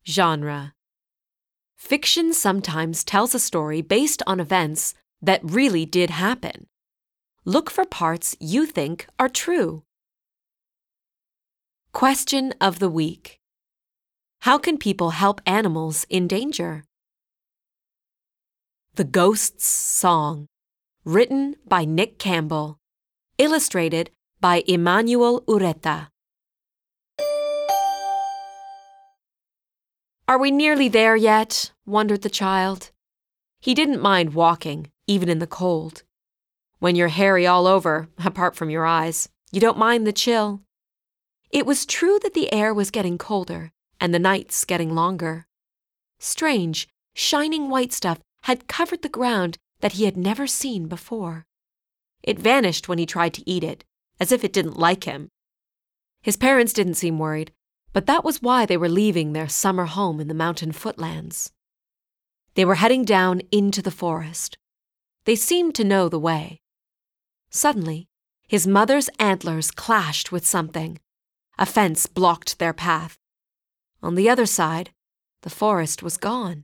Genre. Fiction sometimes tells a story based on events that really did happen. Look for parts you think are true. Question of the week. How can people help animals in danger? The Ghost's Song. Written by Nick Campbell. Illustrated by Emmanuel Ureta. Are we nearly there yet? Wondered the child. He didn't mind walking, even in the cold. When you're hairy all over, apart from your eyes, you don't mind the chill. It was true that the air was getting colder and the nights getting longer. Strange, shining white stuff had covered the ground that he had never seen before. It vanished when he tried to eat it, as if it didn't like him. His parents didn't seem worried, but that was why they were leaving their summer home in the mountain footlands. They were heading down into the forest. They seemed to know the way. Suddenly, his mother's antlers clashed with something. A fence blocked their path. On the other side, the forest was gone.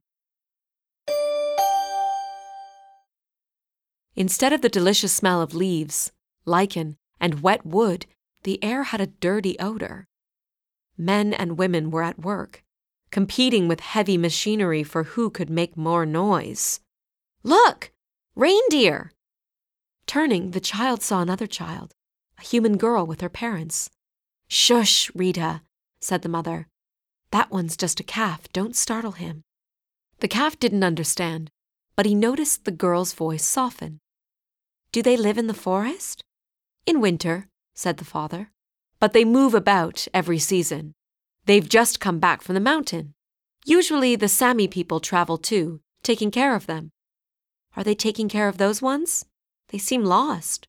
Instead of the delicious smell of leaves, lichen, and wet wood, the air had a dirty odor. Men and women were at work, competing with heavy machinery for who could make more noise. Look! Reindeer! Turning, the child saw another child, a human girl with her parents. Shush, Rita, said the mother. That one's just a calf, don't startle him. The calf didn't understand, but he noticed the girl's voice soften. Do they live in the forest? In winter, said the father. But they move about every season. They've just come back from the mountain. Usually the Sami people travel too, taking care of them. Are they taking care of those ones? They seem lost.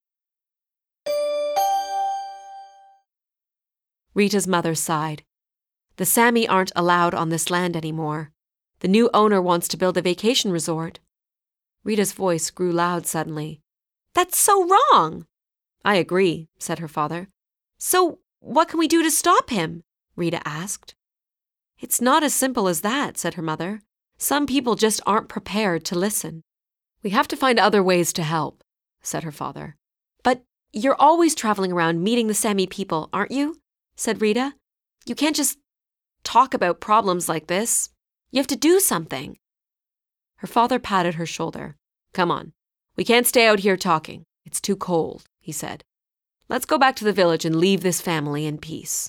Rita's mother sighed. The Sami aren't allowed on this land anymore. The new owner wants to build a vacation resort. Rita's voice grew loud suddenly. That's so wrong! I agree, said her father. So what can we do to stop him? Rita asked. It's not as simple as that, said her mother. Some people just aren't prepared to listen. We have to find other ways to help, said her father. But you're always traveling around meeting the Sami people, aren't you? Said Rita. You can't just talk about problems like this. You have to do something. Her father patted her shoulder. Come on. We can't stay out here talking. It's too cold, he said. Let's go back to the village and leave this family in peace.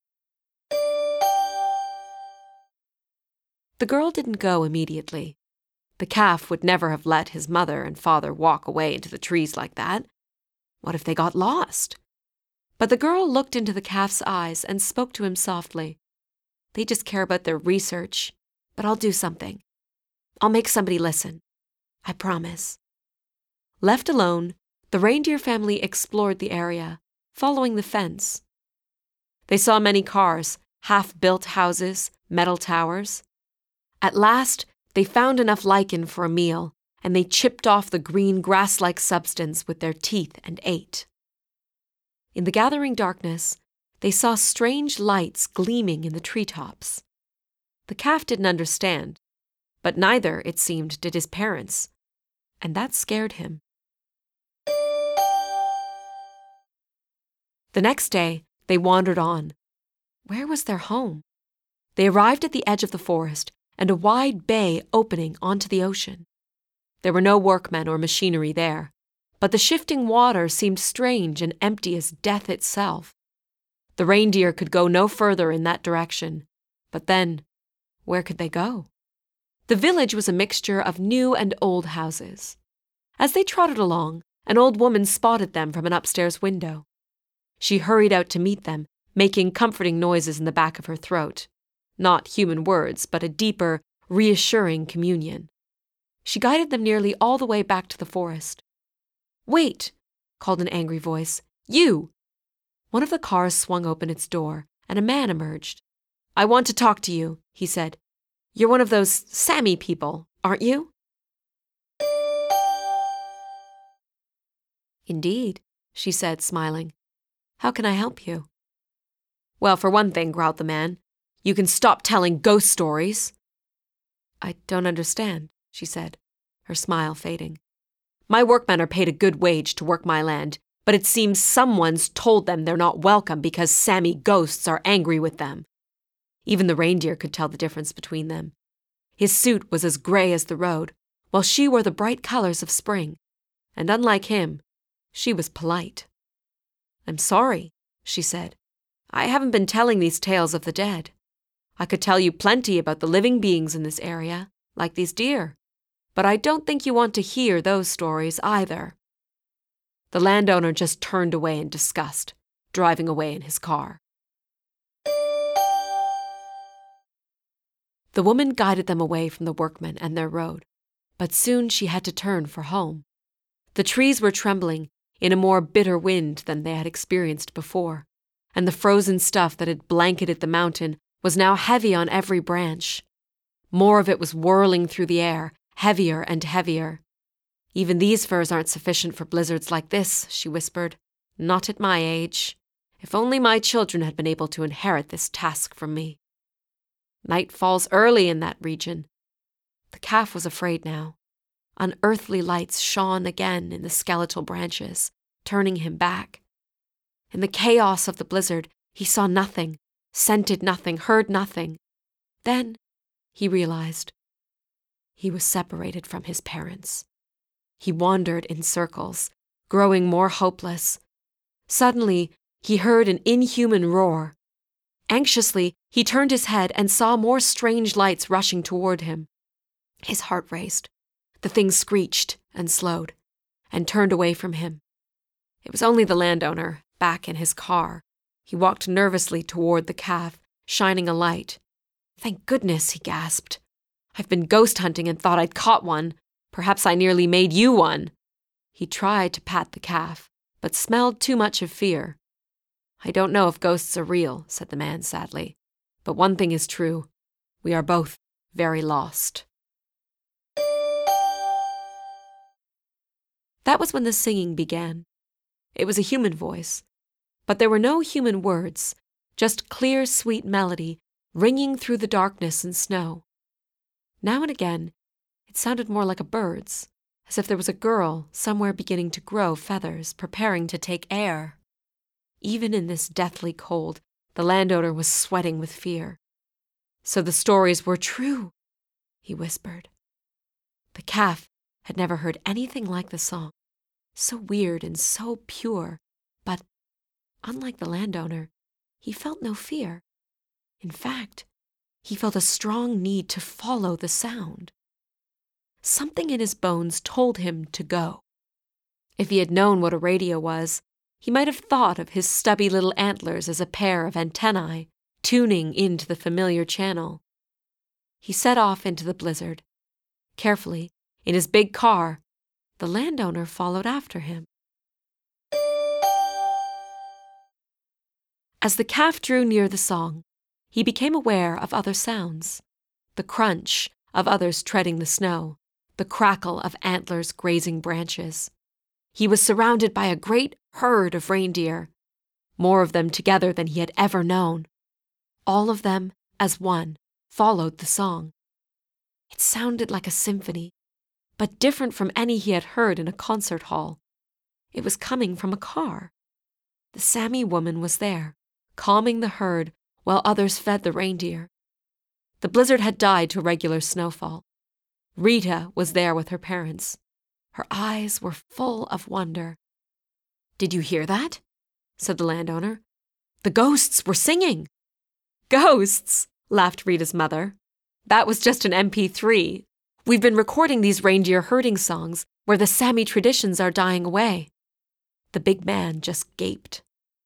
The girl didn't go immediately. The calf would never have let his mother and father walk away into the trees like that. What if they got lost? But the girl looked into the calf's eyes and spoke to him softly. They just care about their research, but I'll do something. I'll make somebody listen. I promise. Left alone, the reindeer family explored the area, following the fence. They saw many cars, half-built houses, metal towers. At last, they found enough lichen for a meal, and they chipped off the green grass-like substance with their teeth and ate. In the gathering darkness, they saw strange lights gleaming in the treetops. The calf didn't understand, but neither, it seemed, did his parents, and that scared him. The next day, they wandered on. Where was their home? They arrived at the edge of the forest and a wide bay opening onto the ocean. There were no workmen or machinery there, but the shifting water seemed strange and empty as death itself. The reindeer could go no further in that direction, but then, where could they go? The village was a mixture of new and old houses. As they trotted along, an old woman spotted them from an upstairs window. She hurried out to meet them, making comforting noises in the back of her throat. Not human words, but a deeper, reassuring communion. She guided them nearly all the way back to the forest. Wait, called an angry voice. You! One of the cars swung open its door, and a man emerged. I want to talk to you, he said. You're one of those Sami people, aren't you? Indeed, she said, smiling. How can I help you? Well, for one thing, growled the man, You can stop telling ghost stories." "I don't understand," she said, her smile fading. "My workmen are paid a good wage to work my land, but it seems someone's told them they're not welcome because Sammy ghosts are angry with them." Even the reindeer could tell the difference between them. His suit was as gray as the road, while she wore the bright colors of spring, and unlike him, she was polite. "I'm sorry," she said. "I haven't been telling these tales of the dead. I could tell you plenty about the living beings in this area, like these deer, but I don't think you want to hear those stories either." The landowner just turned away in disgust, driving away in his car. The woman guided them away from the workmen and their road, but soon she had to turn for home. The trees were trembling in a more bitter wind than they had experienced before, and the frozen stuff that had blanketed the mountain was now heavy on every branch. More of it was whirling through the air, heavier and heavier. "Even these furs aren't sufficient for blizzards like this," she whispered. "Not at my age. If only my children had been able to inherit this task from me." Night falls early in that region. The calf was afraid now. Unearthly lights shone again in the skeletal branches, turning him back. In the chaos of the blizzard, he saw nothing, scented nothing, heard nothing. Then he realized he was separated from his parents. He wandered in circles, growing more hopeless. Suddenly, he heard an inhuman roar. Anxiously, he turned his head and saw more strange lights rushing toward him. His heart raced. The thing screeched and slowed, and turned away from him. It was only the landowner, back in his car. He walked nervously toward the calf, shining a light. "Thank goodness," he gasped. "I've been ghost hunting and thought I'd caught one. Perhaps I nearly made you one." He tried to pat the calf, but smelled too much of fear. "I don't know if ghosts are real," said the man sadly. "But one thing is true. We are both very lost." That was when the singing began. It was a human voice, but there were no human words, just clear, sweet melody ringing through the darkness and snow. Now and again, it sounded more like a bird's, as if there was a girl somewhere beginning to grow feathers, preparing to take air. Even in this deathly cold, the landowner was sweating with fear. "So the stories were true," he whispered. The calf had never heard anything like the song, so weird and so pure, but, unlike the landowner, he felt no fear. In fact, he felt a strong need to follow the sound. Something in his bones told him to go. If he had known what a radio was, he might have thought of his stubby little antlers as a pair of antennae, tuning into the familiar channel. He set off into the blizzard. Carefully, in his big car, the landowner followed after him. As the calf drew near the song, he became aware of other sounds. The crunch of others treading the snow, the crackle of antlers grazing branches. He was surrounded by a great herd of reindeer, more of them together than he had ever known. All of them, as one, followed the song. It sounded like a symphony, but different from any he had heard in a concert hall. It was coming from a car. The Sami woman was there, calming the herd while others fed the reindeer. The blizzard had died to regular snowfall. Rita was there with her parents. Her eyes were full of wonder. "Did you hear that?" said the landowner. "The ghosts were singing." "Ghosts?" laughed Rita's mother. "That was just an MP3. We've been recording these reindeer herding songs where the Sami traditions are dying away." The big man just gaped.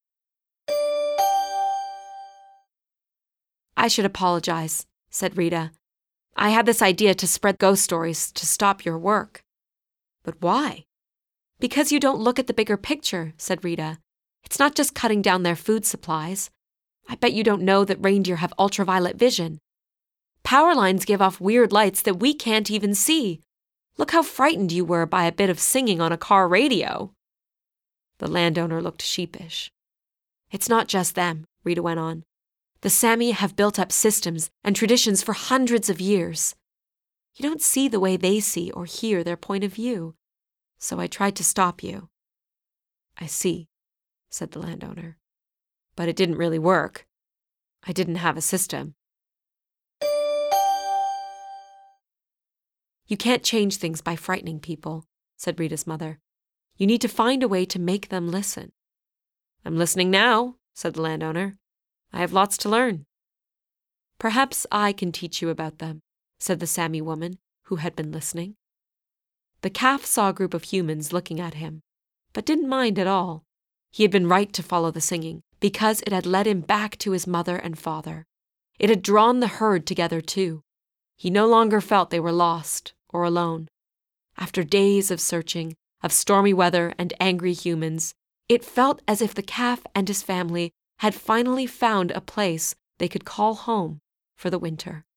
"I should apologize," said Rita. "I had this idea to spread ghost stories to stop your work." "But why?" "Because you don't look at the bigger picture," said Rita. "It's not just cutting down their food supplies. I bet you don't know that reindeer have ultraviolet vision. Power lines give off weird lights that we can't even see. Look how frightened you were by a bit of singing on a car radio." The landowner looked sheepish. "It's not just them," Rita went on. The Sami have built up systems and traditions for hundreds of years. You don't see the way they see or hear their point of view, so I tried to stop you." "I see," said the landowner. "But it didn't really work. I didn't have a system." "You can't change things by frightening people," said Rita's mother. "You need to find a way to make them listen." "I'm listening now," said the landowner. "I have lots to learn." "Perhaps I can teach you about them," said the Sami woman, who had been listening. The calf saw a group of humans looking at him, but didn't mind at all. He had been right to follow the singing, because it had led him back to his mother and father. It had drawn the herd together too. He no longer felt they were lost or alone. After days of searching, of stormy weather and angry humans, it felt as if the calf and his family had finally found a place they could call home for the winter.